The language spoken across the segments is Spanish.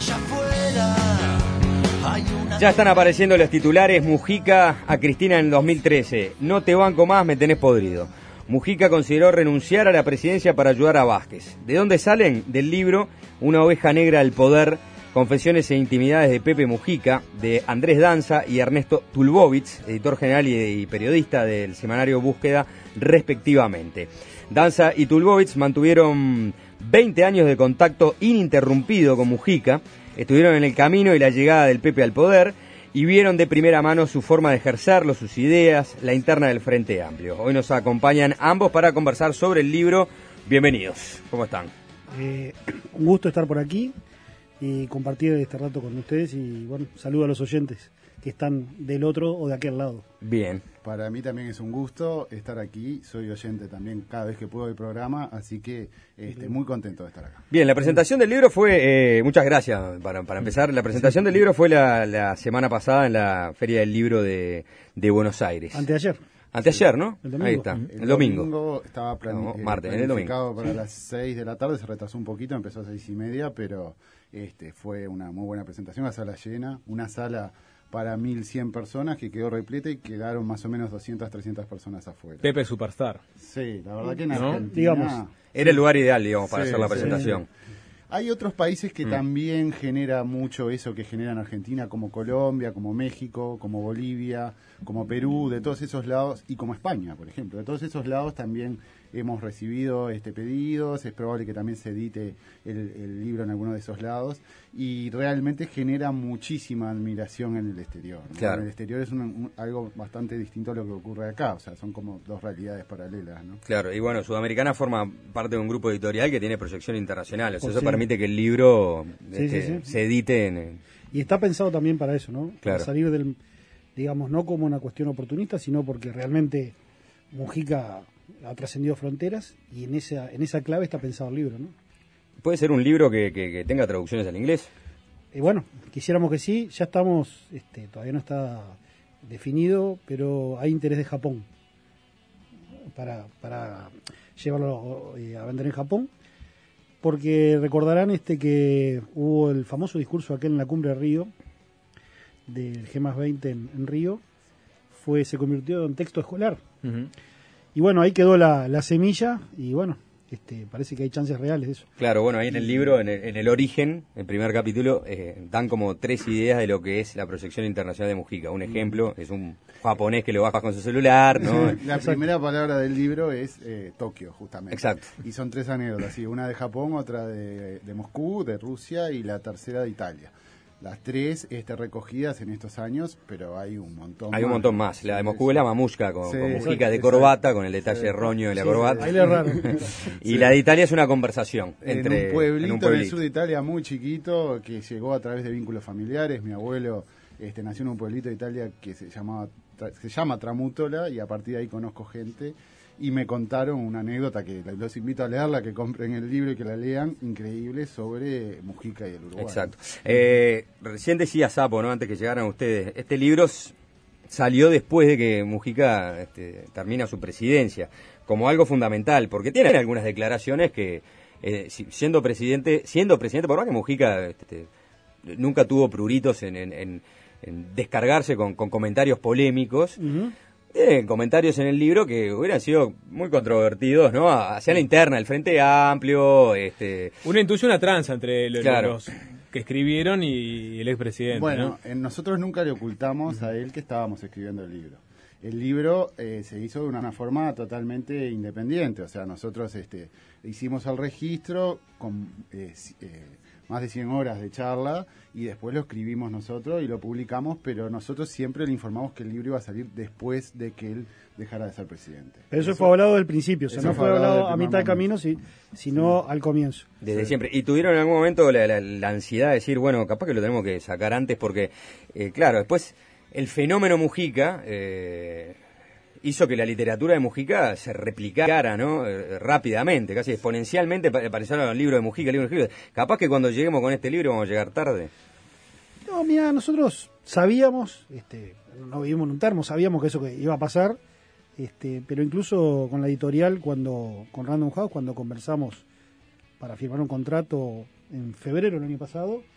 Ya están apareciendo los titulares. Mujica a Cristina en 2013. No te banco más, me tenés podrido. Mujica consideró renunciar a la presidencia para ayudar a Vázquez. ¿De dónde salen? Del libro Una oveja negra al poder, confesiones e intimidades de Pepe Mujica, de Andrés Danza y Ernesto Tulbovitz, editor general y periodista del semanario Búsqueda, respectivamente. Danza y Tulbovitz mantuvieron 20 años de contacto ininterrumpido con Mujica, estuvieron en el camino y la llegada del Pepe al poder y vieron de primera mano su forma de ejercerlo, sus ideas, la interna del Frente Amplio. Hoy nos acompañan ambos para conversar sobre el libro. Bienvenidos, ¿cómo están? Un gusto estar por aquí y compartir este rato con ustedes y bueno, saludo a los oyentes que están del otro o de aquel lado. Bien. Para mí también es un gusto estar aquí, soy oyente también cada vez que puedo del programa, así que muy contento de estar acá. Bien, la presentación del libro fue, muchas gracias para empezar, la presentación del libro fue la semana pasada en la Feria del Libro de Buenos Aires. Anteayer, ¿no? El domingo. Ahí está, El domingo estaba martes, en el domingo. planificado para las 6 de la tarde, se retrasó un poquito, empezó a 6:30, pero fue una muy buena presentación, la sala llena, una sala para 1.100 personas que quedó repleta y quedaron más o menos 200, 300 personas afuera. Pepe Superstar. Sí, la verdad que en Argentina... Digamos, era el lugar ideal, digamos, para Sí, hacer la sí. presentación. Hay otros países que también genera mucho eso que genera en Argentina, como Colombia, como México, como Bolivia, como Perú, de todos esos lados, y como España, por ejemplo. De todos esos lados también hemos recibido pedidos, es probable que también se edite el libro en alguno de esos lados, y realmente genera muchísima admiración en el exterior, ¿no? Claro. En el exterior es algo bastante distinto a lo que ocurre acá, o sea, son como dos realidades paralelas, ¿no? Claro, y bueno, Sudamericana forma parte de un grupo editorial que tiene proyección internacional, o sea, Oh, eso sí. permite que el libro Sí. se edite en... y está pensado también para eso, ¿no? Claro. Para salir del, digamos, no como una cuestión oportunista, sino porque realmente Mujica ha trascendido fronteras y en esa clave está pensado el libro, ¿no? ¿Puede ser un libro que tenga traducciones al inglés? Bueno, quisiéramos que sí, ya estamos, todavía no está definido, pero hay interés de Japón para llevarlo a vender en Japón, porque recordarán que hubo el famoso discurso aquel en la cumbre de Río, del G+20 en Río, se convirtió en texto escolar. Uh-huh. Y bueno, ahí quedó la semilla y bueno, parece que hay chances reales de eso. Claro, bueno, ahí en el libro, en el origen, el primer capítulo, dan como 3 ideas de lo que es la proyección internacional de Mujica. Un ejemplo es un japonés que lo baja con su celular, ¿no? La primera palabra del libro es Tokio, justamente. Exacto. Y son 3 anécdotas, ¿sí? Una de Japón, otra de Moscú, de Rusia y la tercera de Italia. Las 3 recogidas en estos años, pero hay un montón más. Hay un montón más. La de Moscú es la mamushka, con Mujica de exacto. corbata, con el detalle erróneo de la corbata. Ahí le erraron. Y la de Italia es una conversación entre en un pueblito en el sur de Italia muy chiquito que llegó a través de vínculos familiares. Mi abuelo nació en un pueblito de Italia que se llama Tramutola, y a partir de ahí conozco gente y me contaron una anécdota que los invito a leerla, que compren el libro y que la lean, increíble, sobre Mujica y el Uruguay. Exacto. Recién decía Sapo, ¿no? Antes que llegaran ustedes, este libro salió después de que Mujica termina su presidencia, como algo fundamental, porque tiene algunas declaraciones que, siendo presidente, por más que Mujica nunca tuvo pruritos en descargarse con comentarios polémicos, Uh-huh. comentarios en el libro que hubieran sido muy controvertidos, ¿no? Hacia la interna, el Frente Amplio, Uno intuye una tranza entre Claro. los que escribieron y el expresidente, Bueno, ¿no? nosotros nunca le ocultamos a él que estábamos escribiendo el libro. El libro se hizo de una forma totalmente independiente, o sea, nosotros hicimos el registro con más de 100 horas de charla y después lo escribimos nosotros y lo publicamos, pero nosotros siempre le informamos que el libro iba a salir después de que él dejara de ser presidente. Pero eso fue hablado del principio, o sea, eso no fue fue hablado hablado del a primer mitad de camino, sino al comienzo. Desde siempre. Y tuvieron en algún momento la ansiedad de decir, bueno, capaz que lo tenemos que sacar antes porque, claro, después el fenómeno Mujica hizo que la literatura de Mujica se replicara, ¿no? Rápidamente, casi exponencialmente aparecieron los libros de Mujica, Capaz que cuando lleguemos con este libro vamos a llegar tarde. No, mira, nosotros sabíamos, no vivimos en un termo, sabíamos que eso que iba a pasar, pero incluso con la editorial, con Random House, cuando conversamos para firmar un contrato en febrero del año pasado,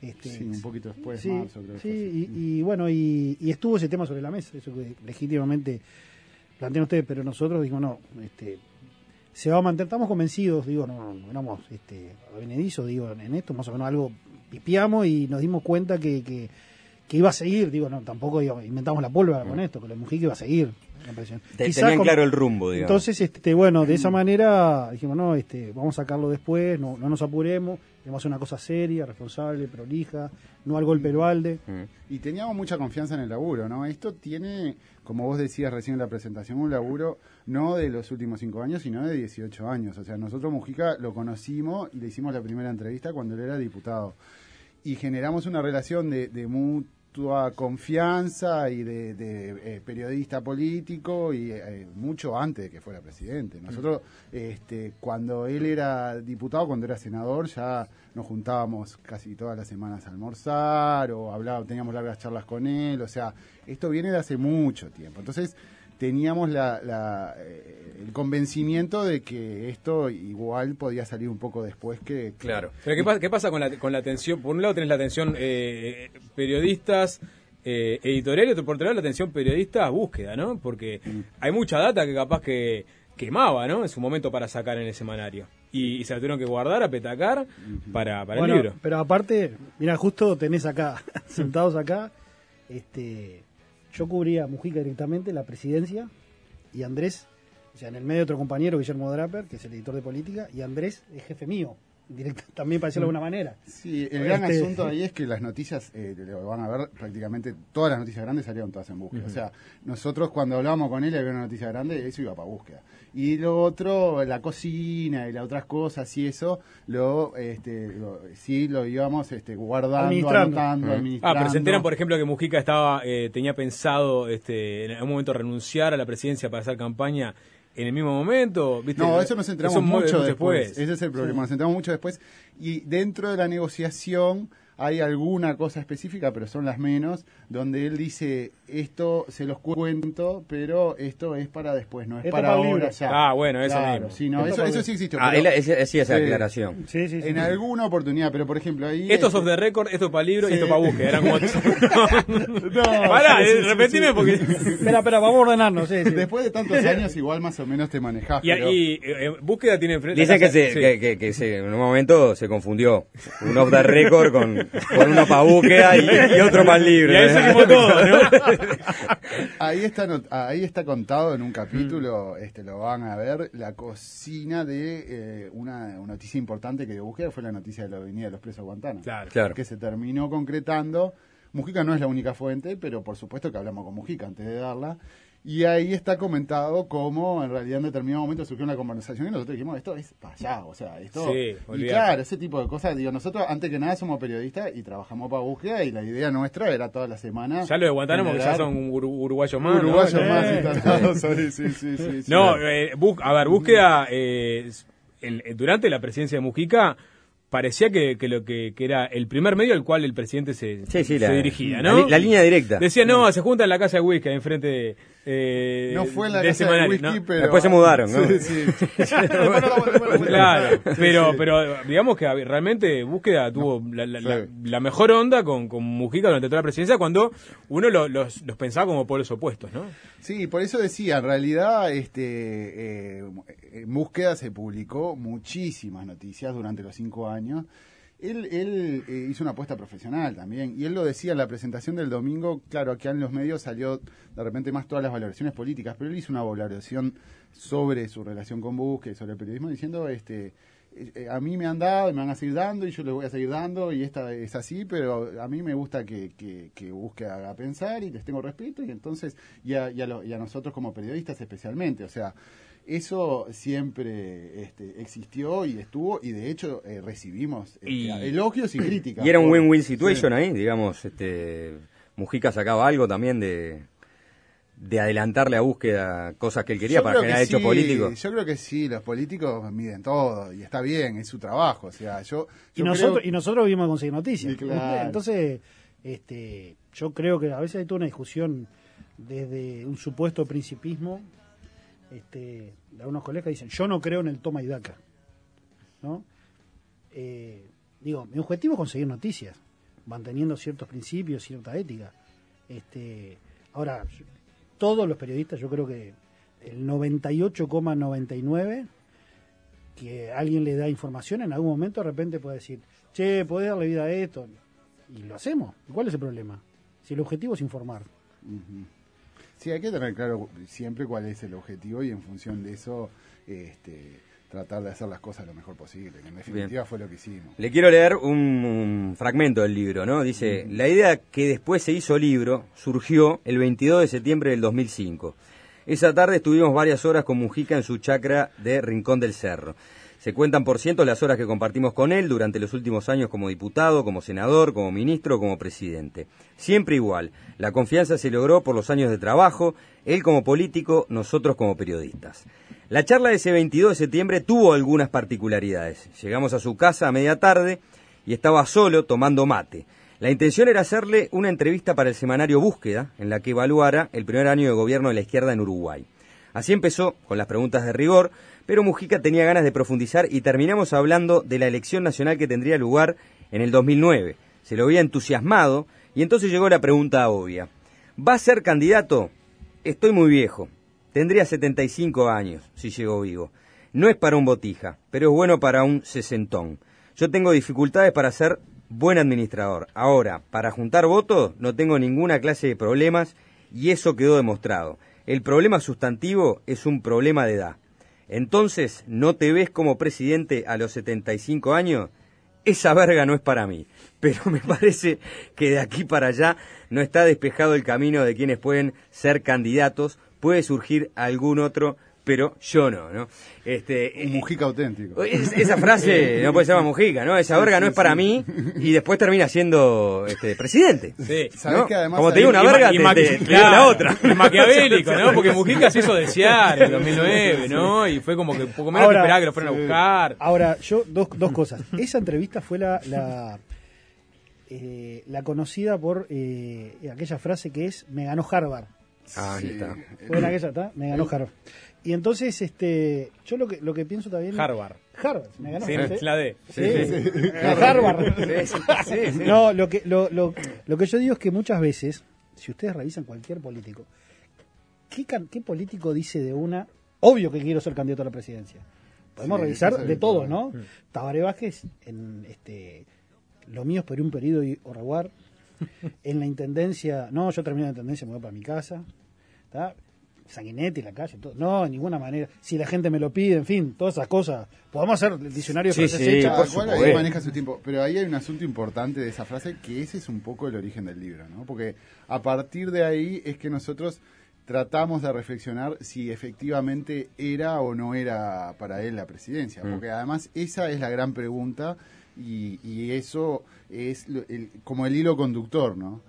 Sí, un poquito después, sí, marzo, creo que sí, fue. y bueno, y estuvo ese tema sobre la mesa, eso que legítimamente plantean ustedes, pero nosotros dijimos, no, se va a mantener, estamos convencidos, digo, no éramos avenedizos, digo, en esto, más o menos algo pipiamos y nos dimos cuenta que iba a seguir, digo, no, tampoco inventamos la pólvora con esto, que la Mujica iba a seguir. Tenían claro el rumbo, digamos. Entonces, bueno, de esa manera dijimos, no, vamos a sacarlo después, no nos apuremos, vamos a hacer una cosa seria, responsable, prolija, no al golpe del balde. Y teníamos mucha confianza en el laburo, ¿no? Esto tiene, como vos decías recién en la presentación, un laburo no de los últimos 5 años, sino de 18 años. O sea, nosotros Mujica lo conocimos y le hicimos la primera entrevista cuando él era diputado. Y generamos una relación de mutua confianza y de periodista político y mucho antes de que fuera presidente. Nosotros, cuando él era diputado, cuando era senador, ya nos juntábamos casi todas las semanas a almorzar o teníamos largas charlas con él. O sea, esto viene de hace mucho tiempo. Entonces, teníamos el convencimiento de que esto igual podía salir un poco después que... Claro. Pero ¿qué pasa con la atención? Por un lado tenés la atención periodistas, editorial, y por otro lado la atención periodistas búsqueda, ¿no? Porque hay mucha data que capaz que quemaba, ¿no? En su momento para sacar en el semanario. Y se la tuvieron que guardar, apetacar para el libro. Pero aparte, mira, justo tenés acá, sentados acá, yo cubría a Mujica directamente, la presidencia, y Andrés, o sea, en el medio otro compañero, Guillermo Draper, que es el editor de política, y Andrés es jefe mío, también para decirlo de alguna manera. Sí, el gran asunto ahí es que las noticias, lo van a ver, prácticamente todas las noticias grandes salieron todas en búsqueda. O sea, nosotros cuando hablábamos con él y había una noticia grande, eso iba para búsqueda. Y lo otro, la cocina y las otras cosas y eso, sí lo íbamos guardando, anotando, administrando. Pero se enteran, por ejemplo, que Mujica tenía pensado en algún momento renunciar a la presidencia para hacer campaña en el mismo momento, ¿viste? No, eso nos enteramos mucho después. Sí. Ese es el problema, nos enteramos mucho después. Y dentro de la negociación hay alguna cosa específica, pero son las menos, donde él dice, esto se los cuento, pero esto es para después, no es esto para ahora ya. Bueno, eso claro, mismo. Sí, no, eso sí existió. Él hacía esa aclaración. Sí. En alguna oportunidad, pero por ejemplo ahí... Esto es off the record, esto es para libro y esto para búsqueda. Eran como... No, Pará, repetime porque... Espera, vamos a ordenarnos. Sí. Después de tantos años igual más o menos te manejás. Y búsqueda tiene enfrente... Dicen que en un momento se confundió un off the record con uno para búsqueda y otro para el libro. Y ahí seguimos todo, ¿no? Ahí está contado en un capítulo, lo van a ver, la cocina de una noticia importante que dio búsqueda, fue la noticia de la venida de los presos de Guantánamo. Claro. Que se terminó concretando. Mujica no es la única fuente, pero por supuesto que hablamos con Mujica antes de darla. Y ahí está comentado cómo en realidad en determinado momento surgió una conversación y nosotros dijimos, esto es para allá, o sea, esto... Sí, y claro, ese tipo de cosas, nosotros antes que nada somos periodistas y trabajamos para búsqueda y la idea nuestra era toda la semana... Ya lo de Guantánamo, que ya son uruguayos más. Uruguayos más instalados, sí. No, búsqueda, durante la presidencia de Mujica... Parecía que era el primer medio al cual el presidente se dirigía, ¿no? La línea directa. Decía, se junta en la casa de whisky, enfrente no fue en la casa de whisky, ¿no? Pero... Después se mudaron, ¿no? Sí. Claro, pero digamos que realmente Búsqueda tuvo la mejor onda con Mujica durante toda la presidencia cuando uno los pensaba como polos opuestos, ¿no? Sí, por eso decía, en realidad en Búsqueda se publicó muchísimas noticias durante los 5 años. Él hizo una apuesta profesional también, y él lo decía en la presentación del domingo. Claro, acá en los medios salió de repente más todas las valoraciones políticas, pero él hizo una valoración sobre su relación con Búsqueda y sobre el periodismo, diciendo, a mí me han dado y me van a seguir dando y yo les voy a seguir dando y esta es así, pero a mí me gusta que Búsqueda haga pensar y les tengo respeto, y entonces y a nosotros como periodistas especialmente, o sea, eso siempre existió y estuvo, y de hecho recibimos elogios y críticas. Y era un win-win situation ahí, digamos. Mujica sacaba algo también de adelantarle a Búsqueda cosas que él quería para generar hechos políticos. Yo creo que sí, los políticos miden todo y está bien, es su trabajo. O sea, nosotros vivimos de conseguir noticias. Claro. Entonces, yo creo que a veces hay toda una discusión desde un supuesto principismo. De algunos colegas dicen, yo no creo en el toma y daca, ¿no? Mi objetivo es conseguir noticias. manteniendo ciertos principios, cierta ética. Ahora, todos los periodistas, yo creo que el 98,99 que alguien le da información, en algún momento de repente puede decir, che, podés darle vida a esto, y lo hacemos. ¿Cuál es el problema? Si el objetivo es informar. Uh-huh. Sí, hay que tener claro siempre cuál es el objetivo y en función de eso tratar de hacer las cosas lo mejor posible, que en definitiva Bien. fue lo que hicimos. Le quiero leer un fragmento del libro, ¿no? Dice, la idea que después se hizo libro surgió el 22 de septiembre del 2005. Esa tarde estuvimos varias horas con Mujica en su chacra de Rincón del Cerro. Se cuentan por cientos las horas que compartimos con él durante los últimos años como diputado, como senador, como ministro, como presidente. Siempre igual. La confianza se logró por los años de trabajo, él como político, nosotros como periodistas. La charla de ese 22 de septiembre tuvo algunas particularidades. Llegamos a su casa a media tarde y estaba solo tomando mate. La intención era hacerle una entrevista para el semanario Búsqueda, en la que evaluara el primer año de gobierno de la izquierda en Uruguay. Así empezó, con las preguntas de rigor, pero Mujica tenía ganas de profundizar y terminamos hablando de la elección nacional que tendría lugar en el 2009. Se lo había entusiasmado y entonces llegó la pregunta obvia. ¿Va a ser candidato? Estoy muy viejo. Tendría 75 años si llego vivo. No es para un botija, pero es bueno para un sesentón. Yo tengo dificultades para ser buen administrador. Ahora, para juntar votos no tengo ninguna clase de problemas y eso quedó demostrado. El problema sustantivo es un problema de edad. Entonces, ¿no te ves como presidente a los 75 años? Esa verga no es para mí. Pero me parece que de aquí para allá no está despejado el camino de quienes pueden ser candidatos. Puede surgir algún otro, pero yo no, ¿no? Un Mujica auténtico. Esa frase no puede ser más Mujica, ¿no? Esa verga no es para mí y después termina siendo presidente. Sí. ¿Sabés ¿no? que además Como te digo una verga, te digo la otra. Y maquiavélico, ¿no? Porque Mujica se hizo desear en 2009, ¿no? Y fue como que poco menos que esperaba que lo fueran a buscar. Ahora, yo, dos cosas. Esa entrevista fue la conocida por aquella frase que es, me ganó Harvard. Ah, ahí está. Fue en aquella, ¿está? Me ganó Harvard. Y entonces, yo lo que pienso también... Harvard, me ganó. sí, ¿sí? la D. Sí. Harvard. Sí. No, lo que yo digo es que muchas veces, si ustedes revisan cualquier político, ¿qué político dice de una? Obvio que quiero ser candidato a la presidencia. Podemos revisar de todo, ¿no? Tabaré Vázquez, en lo mío es por un periodo Oraguar. En la intendencia, no, yo termino la intendencia, me voy para mi casa. ¿Está? Sanguinetti, la calle, todo. No, de ninguna manera. Si la gente me lo pide, en fin, todas esas cosas. Podemos hacer el diccionario Sí, francés sí, hecha. por Cual supuesto. ahí maneja su tiempo. Pero ahí hay un asunto importante de esa frase, que ese es un poco el origen del libro, ¿no? Porque a partir de ahí es que nosotros tratamos de reflexionar si efectivamente era o no era para él la presidencia. Porque además esa es la gran pregunta y eso es como el hilo conductor, ¿no?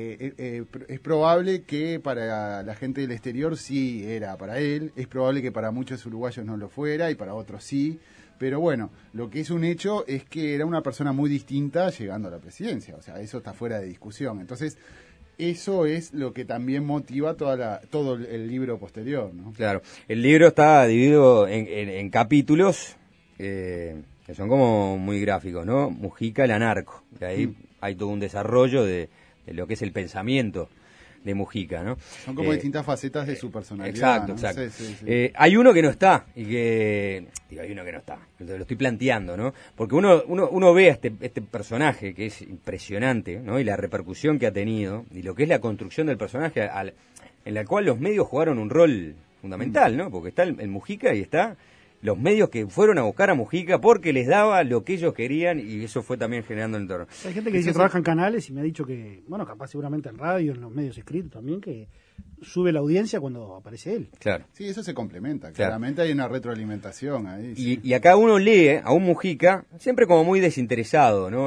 Es probable que para la gente del exterior sí era para él, es probable que para muchos uruguayos no lo fuera y para otros sí, pero bueno, lo que es un hecho es que era una persona muy distinta llegando a la presidencia, o sea, eso está fuera de discusión. Entonces, eso es lo que también motiva todo el libro posterior, ¿no? Claro, el libro está dividido en capítulos que son como muy gráficos, ¿no? Mujica, el anarco, de ahí hay todo un desarrollo de lo que es el pensamiento de Mujica, ¿no? Son como distintas facetas de su personalidad. Exacto, ¿no? exacto. Sí. Hay uno que no está, y que... Digo, hay uno que no está, lo estoy planteando, ¿no? Porque uno ve a este personaje que es impresionante, ¿no? Y la repercusión que ha tenido, y lo que es la construcción del personaje, en la cual los medios jugaron un rol fundamental, ¿no? Porque está el Mujica y está los medios que fueron a buscar a Mujica porque les daba lo que ellos querían y eso fue también generando el entorno. Hay gente que dice que trabaja en canales y me ha dicho que, bueno, capaz seguramente en radio, en los medios escritos también, que sube la audiencia cuando aparece él. Claro. Sí, eso se complementa. Claro. Claramente hay una retroalimentación ahí. Sí. Y acá uno lee a un Mujica siempre como muy desinteresado, ¿no?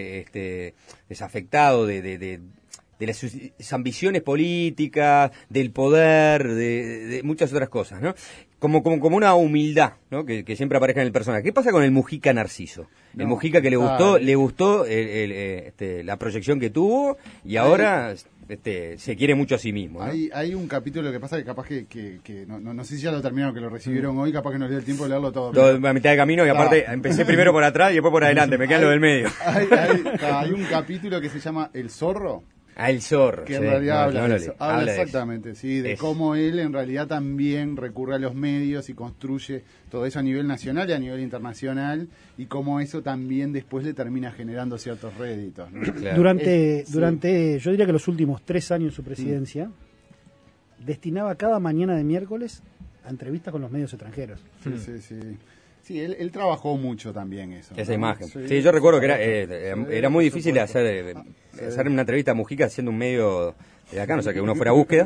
Desafectado de las ambiciones políticas, del poder, de muchas otras cosas, ¿no? Como una humildad, ¿no? Que siempre aparezca en el personaje. ¿Qué pasa con el Mujica Narciso? El Mujica que le gustó la proyección que tuvo y ahora se quiere mucho a sí mismo, ¿no? Hay un capítulo que pasa que capaz que no sé si ya lo terminaron, que lo recibieron hoy, capaz que no les dio el tiempo de leerlo todo. Todo a mitad de camino, y aparte empecé primero por atrás y después por adelante, me queda lo del medio. Hay un capítulo que se llama El Zorro. El Zorro. Que en realidad habla de eso. Habla de exactamente, eso. sí, de cómo él en realidad también recurre a los medios y construye todo eso a nivel nacional y a nivel internacional, y cómo eso también después le termina generando ciertos réditos, ¿no? Claro. Durante yo diría que los últimos 3 años de su presidencia, destinaba cada mañana de miércoles a entrevistas con los medios extranjeros. Sí. Sí, él trabajó mucho también eso. Esa ¿no? imagen. Sí, Sí, yo recuerdo que era muy difícil hacer una entrevista a Mujica siendo un medio de acá, no sé, que uno fuera a búsqueda.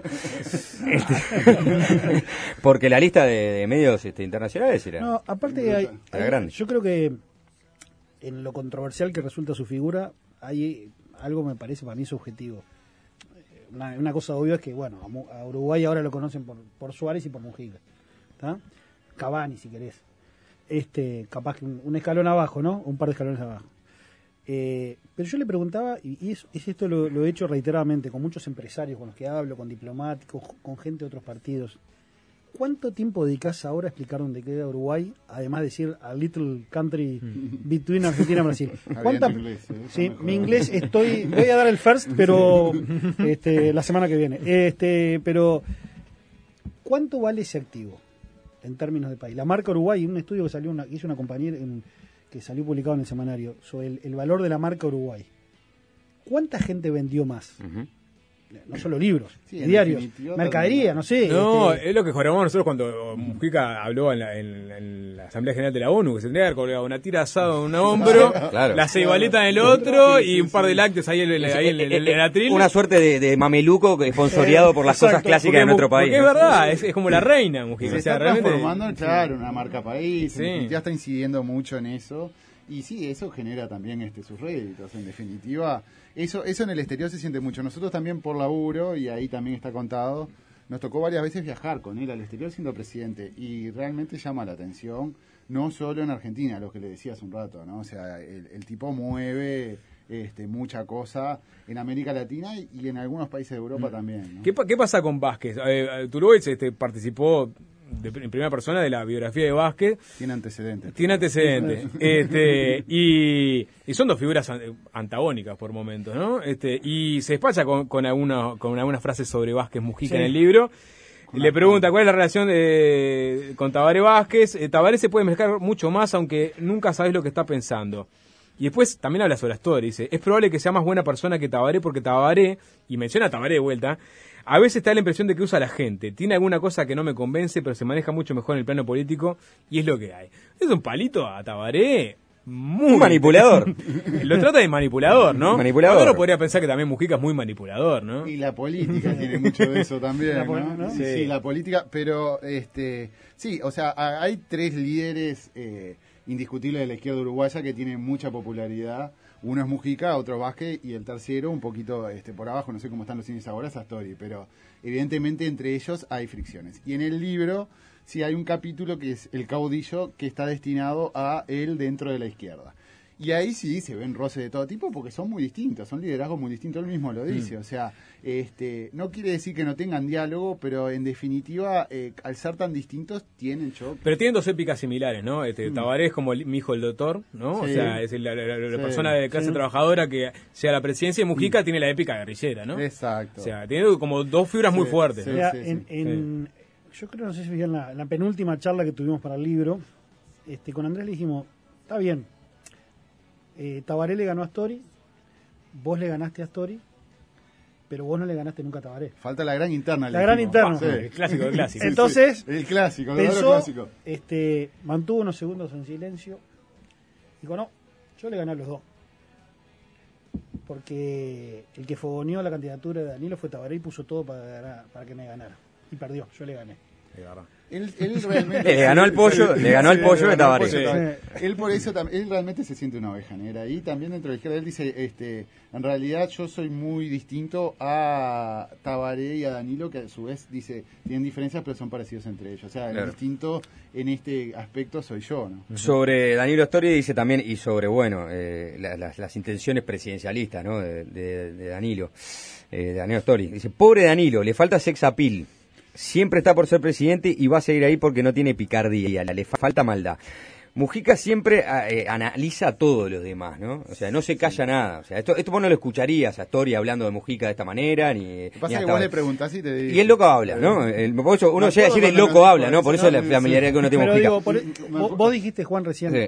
Porque la lista de medios internacionales era, no, aparte era grande. Yo creo que en lo controversial que resulta su figura, hay algo, me parece, para mí subjetivo. Una cosa obvia es que, bueno, a Uruguay ahora lo conocen por Suárez y por Mujica. ¿Tá? Cavani, si querés. Capaz que un escalón abajo, ¿no? Un par de escalones abajo. Pero yo le preguntaba, y esto lo he hecho reiteradamente con muchos empresarios con los que hablo, con diplomáticos, con gente de otros partidos. ¿Cuánto tiempo dedicás ahora a explicar dónde queda Uruguay, además de decir a little country between Argentina y Brasil? Sí, mi inglés voy a dar el first, pero la semana que viene. Pero ¿cuánto vale ese activo en términos de país? La marca Uruguay, un estudio que hizo una compañera que salió publicado en el semanario sobre el valor de la marca Uruguay. ¿Cuánta gente vendió más? No solo libros, diarios, mercadería, no sé. No, es lo que juramos nosotros cuando Mujica habló en la Asamblea General de la ONU, que se tendría que haber colgado una tira asada en un hombro, claro, la ceibaleta en el otro y un par de lácteos ahí en el atril. Una suerte de mameluco esponsoreado por las cosas clásicas de nuestro país. Porque es verdad, es como la reina Mujica. Se está transformando, claro, una marca país, ya está incidiendo mucho en eso. Y sí, eso genera también sus réditos, en definitiva. Eso en el exterior se siente mucho. Nosotros también por laburo, y ahí también está contado, nos tocó varias veces viajar con él al exterior siendo presidente, y realmente llama la atención, no solo en Argentina, lo que le decía hace un rato, ¿no? O sea, el tipo mueve mucha cosa en América Latina y en algunos países de Europa también, ¿no? ¿Qué pasa con Vázquez? Uruguay participó en primera persona de la biografía de Vázquez. Tiene antecedentes. Y son dos figuras antagónicas por momentos, ¿no? Y se despacha con algunas frases sobre Vázquez Mujica en el libro. Le pregunta cuál es la relación con Tabaré Vázquez. Tabaré se puede mezclar mucho más, aunque nunca sabes lo que está pensando. Y después también habla sobre Astori, dice, es probable que sea más buena persona que Tabaré, porque Tabaré, y menciona a Tabaré de vuelta, a veces te da la impresión de que usa a la gente, tiene alguna cosa que no me convence, pero se maneja mucho mejor en el plano político, y es lo que hay. Es un palito a Tabaré muy manipulador. Lo trata de manipulador, ¿no? Manipulador. Uno podría pensar que también Mujica es muy manipulador, ¿no? Y la política tiene mucho de eso también, ¿no? Sí, la política, pero sí, o sea, hay 3 líderes indiscutibles de la izquierda uruguaya que tienen mucha popularidad. Uno es Mujica, otro Vázquez, y el tercero un poquito por abajo, no sé cómo están los cines ahora, es Astori, pero evidentemente entre ellos hay fricciones. Y en el libro sí hay un capítulo que es El caudillo, que está destinado a él dentro de la izquierda. Y ahí sí se ven roces de todo tipo porque son muy distintos, son liderazgos muy distintos, él mismo lo dice, o sea, no quiere decir que no tengan diálogo, pero en definitiva, al ser tan distintos, tienen choque. Pero tienen dos épicas similares, ¿no? Tabaré es como mi hijo el doctor, ¿no? Sí. O sea, es la persona de clase trabajadora que sea la presidencia, y Mujica tiene la épica guerrillera, ¿no? Exacto. O sea, tiene como dos figuras muy fuertes. ¿No? Yo creo, no sé si fue en la penúltima charla que tuvimos para el libro, con Andrés le dijimos, está bien, Tabaré le ganó a Astori, vos le ganaste a Astori, pero vos no le ganaste nunca a Tabaré. Falta la gran interna. La gran interna. Sí. El clásico. Entonces, el clásico, pensó, clásico. Mantuvo unos segundos en silencio, dijo, no, yo le gané a los dos. Porque el que fogoneó la candidatura de Danilo fue Tabaré y puso todo para que me ganara. Y perdió, yo le gané. Él realmente le ganó al pollo de Tabaré. Él por eso él realmente se siente una oveja negra. Y también dentro de la izquierda él dice, en realidad yo soy muy distinto a Tabaré y a Danilo, que a su vez dice, tienen diferencias pero son parecidos entre ellos. O sea, el distinto en este aspecto soy yo, ¿no? Sobre Danilo Astori dice también, y sobre, bueno, las intenciones presidencialistas, ¿no? de Danilo Astori. Dice, pobre Danilo, le falta sex appeal. Siempre está por ser presidente y va a seguir ahí porque no tiene picardía, le falta maldad. Mujica siempre analiza a todos los demás, ¿no? O sea, no se calla nada. O sea, esto vos no lo escucharías a Astori hablando de Mujica de esta manera, ni... Pasa que vos le preguntás y te dice... Y el loco habla, ¿no? Por eso uno llega a decir el loco habla, ¿no? Por eso la familiaridad que uno tiene Mujica. Digo, vos dijiste, Juan, recién,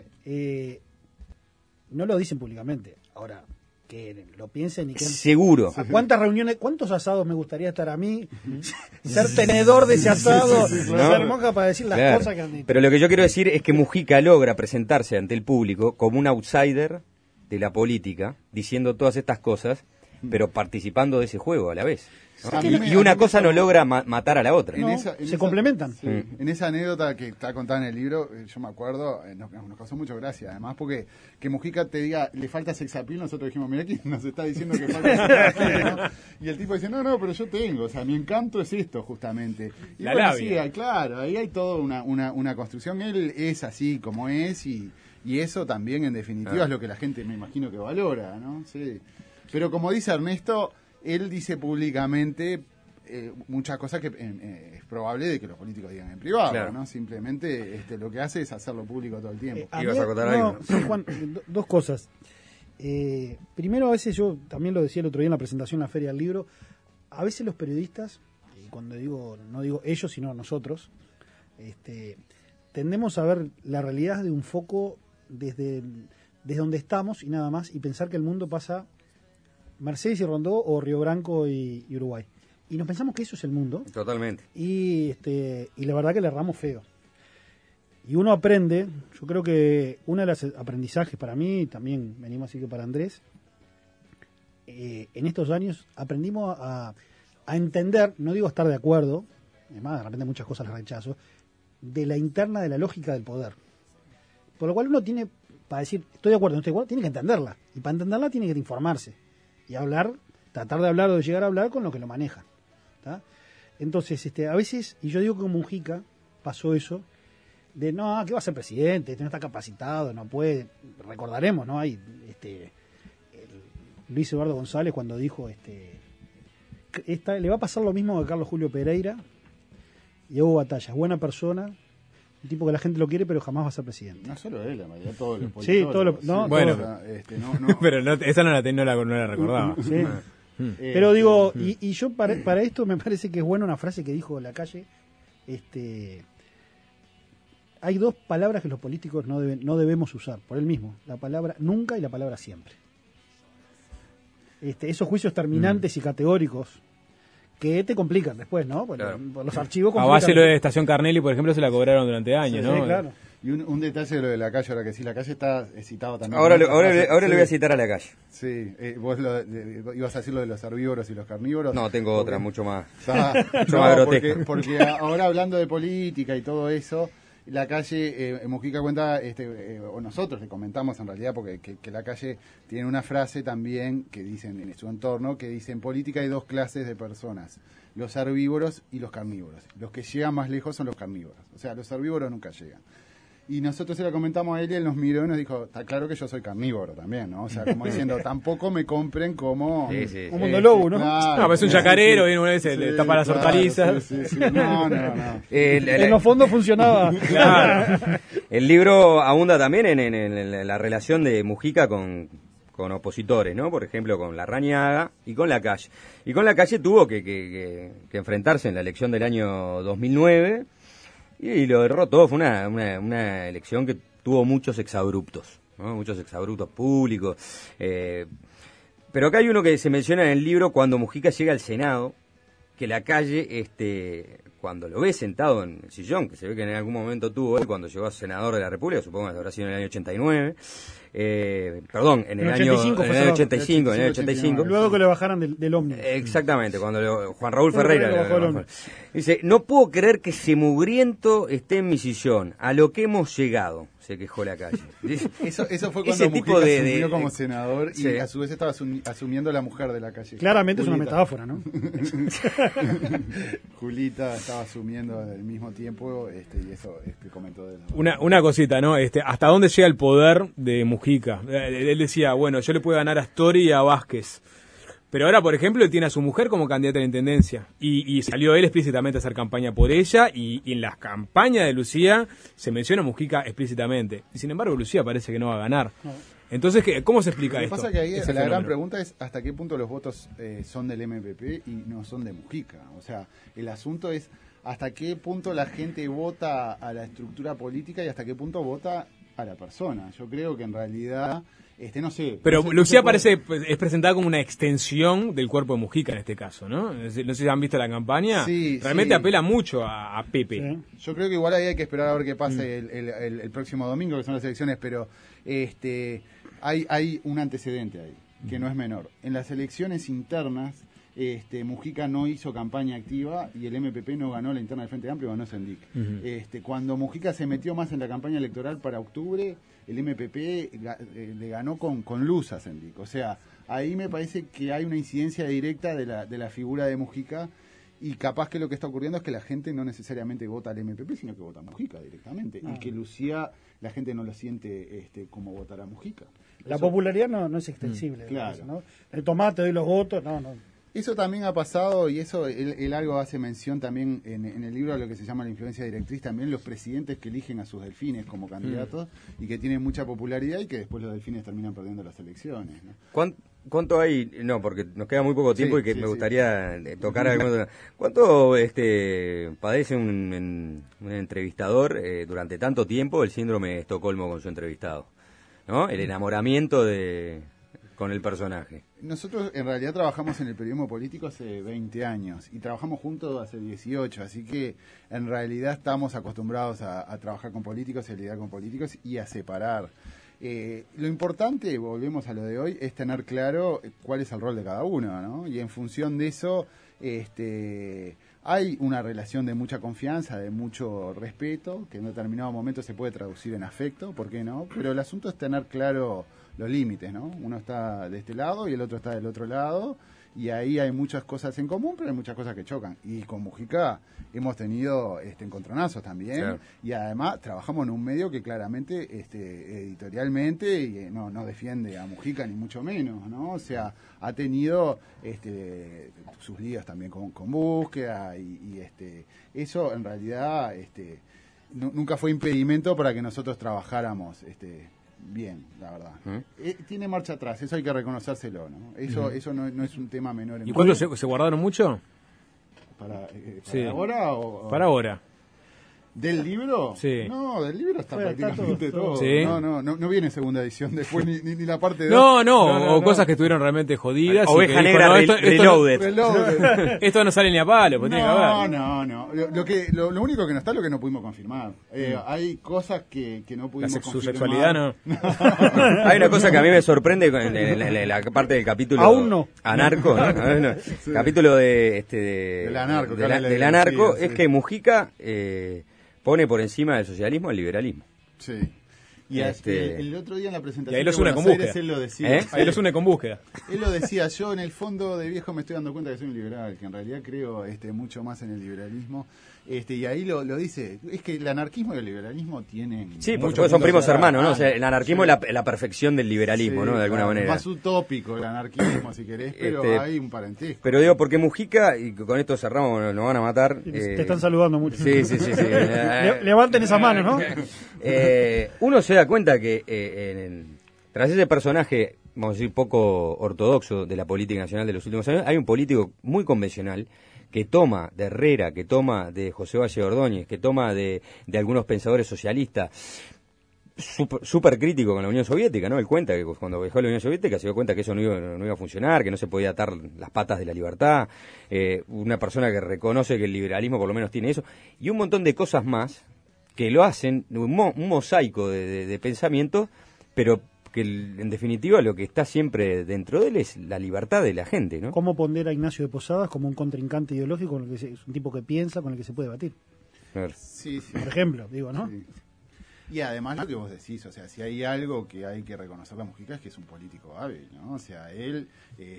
no lo dicen públicamente. Ahora, que lo piensen y que... Seguro. ¿A cuántas reuniones, cuántos asados me gustaría estar a mí? Ser tenedor de ese asado, ser monja para decir las cosas que han dicho. Pero lo que yo quiero decir es que Mujica logra presentarse ante el público como un outsider de la política, diciendo todas estas cosas, pero participando de ese juego a la vez, ¿no? Y una cosa no logra matar a la otra. Se complementan. Sí. En esa anécdota que está contada en el libro, yo me acuerdo, nos causó mucha gracia, además, porque que Mujica te diga, le falta sex appeal, nosotros dijimos, mira quién nos está diciendo que falta sex appeal, ¿no? Y el tipo dice, no, pero yo tengo, o sea, mi encanto es esto, justamente. Y la bueno, labia. sí, claro, ahí hay toda una construcción, él es así como es, y eso también, en definitiva, es lo que la gente, me imagino, que valora, ¿no? Sí. Pero como dice Ernesto, él dice públicamente muchas cosas que es probable de que los políticos digan en privado, claro, ¿no? Simplemente lo que hace es hacerlo público todo el tiempo. ¿Ibas a acotar algo? Sí, Juan, dos cosas. Primero, a veces yo también lo decía el otro día en la presentación en la Feria del Libro, a veces los periodistas, y cuando digo, no digo ellos, sino nosotros, tendemos a ver la realidad de un foco desde donde estamos y nada más, y pensar que el mundo pasa Mercedes y Rondó o Río Branco y Uruguay. Y nos pensamos que eso es el mundo. Totalmente. Y la verdad que le erramos feo. Y uno aprende, yo creo que uno de los aprendizajes para mí, también venimos así que para Andrés, en estos años aprendimos a entender, no digo estar de acuerdo, además de repente muchas cosas las rechazo, de la interna de la lógica del poder. Por lo cual uno tiene, para decir, estoy de acuerdo, no estoy de acuerdo, tiene que entenderla. Y para entenderla tiene que informarse. Y hablar, tratar de hablar o de llegar a hablar con lo que lo manejan. ¿Tá? Entonces, a veces, y yo digo que con Mujica pasó eso, de no, que va a ser presidente, no está capacitado, no puede. Recordaremos, ¿no? Hay Luis Eduardo González cuando dijo, le va a pasar lo mismo que a Carlos Julio Pereira y Hugo Batalla, buena persona, un tipo que la gente lo quiere, pero jamás va a ser presidente. No solo él, la mayoría, todos los políticos. Sí, todos los... No, bueno, no. Pero esa no la recordaba. Sí. Pero digo, y yo para esto me parece que es buena una frase que dijo Lacalle, hay dos palabras que los políticos no debemos usar, por él mismo, la palabra nunca y la palabra siempre. Esos juicios terminantes y categóricos que te complican después, ¿no? Por los archivos complican. A base lo de Estación Carnelli, por ejemplo, se la cobraron durante años, sí, ¿no? Sí, claro. Y un detalle de lo de Lacalle, ahora que sí, Lacalle está citado también. Ahora le voy a citar a Lacalle. Sí, vos ibas a decir lo de los herbívoros y los carnívoros. No, tengo otra, mucho más más grotesca. Porque ahora hablando de política y todo eso, Lacalle, Mujica cuenta, o nosotros le comentamos en realidad, porque que Lacalle tiene una frase también que dicen en su entorno, que dice: en política hay dos clases de personas, los herbívoros y los carnívoros. Los que llegan más lejos son los carnívoros, o sea, los herbívoros nunca llegan. Y nosotros se la comentamos a él y él nos miró y nos dijo, está claro que yo soy carnívoro también, ¿no? O sea, como diciendo, tampoco me compren como... un mundo lobo, ¿no? Claro, no, pues es un chacarero, y una vez se le tapa las hortalizas. Sí. No. En los fondos funcionaba. Claro. El libro abunda también en la relación de Mujica con opositores, ¿no? Por ejemplo, con Larrañaga y con Lacalle. Y con Lacalle tuvo que enfrentarse en la elección del año 2009... Y lo derrotó. Fue una elección que tuvo muchos exabruptos, ¿no? Muchos exabruptos públicos. Pero acá hay uno que se menciona en el libro cuando Mujica llega al Senado, que Lacalle, cuando lo ve sentado en el sillón, que se ve que en algún momento tuvo él cuando llegó a senador de la República, supongo que habrá sido en el año 89, perdón, en el año 85. Luego que le bajaran del ómnibus. Exactamente, cuando Juan Raúl Ferreira. Dice, no puedo creer que ese mugriento esté en mi sillón, a lo que hemos llegado, se quejó Lacalle. Eso fue cuando Mujica asumió como senador y a su vez estaba asumiendo la mujer de Lacalle. Claramente Julita. Es una metáfora, ¿no? Julita estaba asumiendo al mismo tiempo y eso comentó de una cosita, ¿no? ¿Hasta dónde llega el poder de Mujica? Él decía, bueno, yo le puedo ganar a Astori y a Vázquez. Pero ahora, por ejemplo, él tiene a su mujer como candidata a la intendencia. Y salió él explícitamente a hacer campaña por ella. Y en las campañas de Lucía se menciona a Mujica explícitamente. Y sin embargo, Lucía parece que no va a ganar. No. Entonces, ¿cómo se explica esto? Lo que pasa es que ahí la gran pregunta es hasta qué punto los votos son del MPP y no son de Mujica. O sea, el asunto es hasta qué punto la gente vota a la estructura política y hasta qué punto vota a la persona. Yo creo que en realidad... no sé. Pero no sé, Lucía es presentada como una extensión del cuerpo de Mujica en este caso, ¿no? No sé si han visto la campaña. Sí, realmente apela mucho a Pepe. Sí. Yo creo que igual ahí hay que esperar a ver qué pase el próximo domingo, que son las elecciones, pero hay un antecedente ahí, que no es menor. En las elecciones internas, Mujica no hizo campaña activa y el MPP no ganó la interna del Frente Amplio, ganó Sendic. Cuando Mujica se metió más en la campaña electoral para octubre, el MPP le ganó con luz a Sendic. O sea, ahí me parece que hay una incidencia directa de la figura de Mujica y capaz que lo que está ocurriendo es que la gente no necesariamente vota al MPP, sino que vota a Mujica directamente. Y que Lucía, la gente no lo siente como votar a Mujica. La popularidad no es extensible. Claro. Eso, ¿no? El tomate doy los votos, no. Eso también ha pasado, y eso él algo hace mención también en el libro a lo que se llama la influencia directriz, también los presidentes que eligen a sus delfines como candidatos y que tienen mucha popularidad y que después los delfines terminan perdiendo las elecciones, ¿no? ¿Cuánto hay? No, porque nos queda muy poco tiempo y que me gustaría tocar algo. ¿Cuánto padece un entrevistador durante tanto tiempo el síndrome de Estocolmo con su entrevistado? ¿No? El enamoramiento con el personaje. Nosotros en realidad trabajamos en el periodismo político hace 20 años y trabajamos juntos hace 18, así que en realidad estamos acostumbrados a trabajar con políticos, a lidiar con políticos y a separar. Lo importante, volvemos a lo de hoy, es tener claro cuál es el rol de cada uno, ¿no? Y en función de eso, hay una relación de mucha confianza, de mucho respeto, que en determinado momento se puede traducir en afecto, ¿por qué no? Pero el asunto es tener claro los límites, ¿no? Uno está de este lado y el otro está del otro lado, y ahí hay muchas cosas en común, pero hay muchas cosas que chocan. Y con Mujica hemos tenido encontronazos también, claro. Y además trabajamos en un medio que claramente editorialmente no defiende a Mujica ni mucho menos, ¿no? O sea, ha tenido sus líos también con búsqueda y eso en realidad nunca fue impedimento para que nosotros trabajáramos bien, la verdad. Tiene marcha atrás, eso hay que reconocérselo, ¿no? Eso no es un tema menor. ¿Y cuánto se guardaron mucho? ¿Para sí. ahora o...? Para ahora. ¿Del libro? Sí. No, del libro está prácticamente todo. ¿Sí? No viene segunda edición después ni la parte de... No, cosas que estuvieron realmente jodidas. Oveja Negra Reloaded. Esto no sale ni a palo, pues tiene que haber. No. Lo único que no está es lo que no pudimos confirmar. Hay cosas que no pudimos confirmar. Su sexualidad no. Hay una cosa que a mí me sorprende en la parte del capítulo... Aún no. Anarco, ¿no? Sí. Capítulo del anarco, es que Mujica... pone por encima del socialismo el liberalismo. Sí. Y el otro día en la presentación y ahí los une con búsqueda. Él lo decía. Ahí los une con búsqueda. Él lo decía, yo en el fondo de viejo me estoy dando cuenta que soy un liberal, que en realidad creo mucho más en el liberalismo. Y ahí lo dice, es que el anarquismo y el liberalismo tienen... Sí, porque son primos hermanos, ¿no? O sea, el anarquismo es la perfección del liberalismo, ¿no? De alguna manera. Más utópico el anarquismo, si querés, pero hay un parentesco. Pero digo, porque Mujica, y con esto cerramos, nos van a matar... Te están saludando mucho. Sí. Levanten esa mano, ¿no? Uno se da cuenta que tras ese personaje, vamos a decir, poco ortodoxo de la política nacional de los últimos años, hay un político muy convencional que toma de Herrera, que toma de José Valle Ordóñez, que toma de algunos pensadores socialistas, súper crítico con la Unión Soviética, ¿no? Él cuenta que cuando viajó a la Unión Soviética se dio cuenta que eso no iba a funcionar, que no se podía atar las patas de la libertad. Una persona que reconoce que el liberalismo por lo menos tiene eso. Y un montón de cosas más que lo hacen, un mosaico de pensamiento, pero que en definitiva lo que está siempre dentro de él es la libertad de la gente, ¿no? ¿Cómo pondera a Ignacio de Posadas como un contrincante ideológico con el que es un tipo que piensa, con el que se puede debatir? Sí, sí. Por ejemplo, digo, ¿no? Sí. Y además lo que vos decís, o sea, si hay algo que hay que reconocer a Mujica es que es un político hábil, ¿no? O sea, él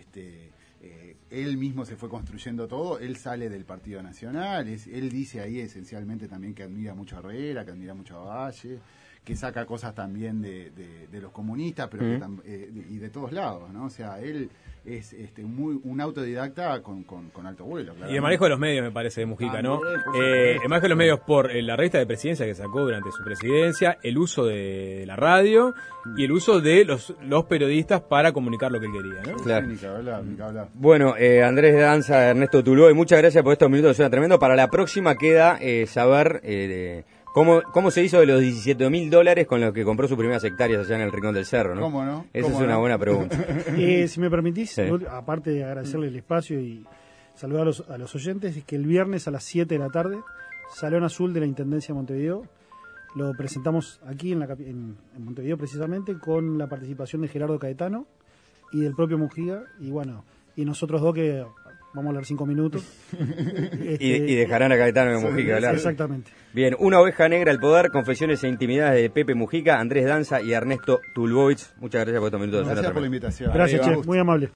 mismo se fue construyendo todo, él sale del Partido Nacional, él dice ahí esencialmente también que admira mucho a Herrera, que admira mucho a Valle, que saca cosas también de los comunistas, pero y de todos lados, ¿no? O sea, él es un autodidacta con alto vuelo. Y el manejo de los medios, me parece, de Mujica, ¿no? El manejo de los medios por la revista de presidencia que sacó durante su presidencia, el uso de la radio y el uso de los periodistas para comunicar lo que él quería, ¿no? Claro. Ni que hablar. Bueno, Andrés Danza, Ernesto Tulboy, muchas gracias por estos minutos, suena tremendo. Para la próxima queda saber cómo se hizo de los $17.000 con los que compró sus primeras hectáreas allá en el Rincón del Cerro, ¿no? ¿Cómo no? Esa es una buena pregunta. Si me permitís, Sí. aparte de agradecerle el espacio y saludar a los oyentes, es que el viernes a las 7 de la tarde, Salón Azul de la Intendencia de Montevideo, lo presentamos aquí en Montevideo precisamente, con la participación de Gerardo Caetano y del propio Mujica, y bueno, y nosotros dos que vamos a hablar 5 minutos. Y dejarán a Caetano de Mujica hablar. Exactamente. Bien, Una oveja negra al poder, confesiones e intimidades de Pepe Mujica, Andrés Danza y Ernesto Tulboy. Muchas gracias por estos minutos. Gracias por la invitación. Gracias, Arriba. Che, muy amable.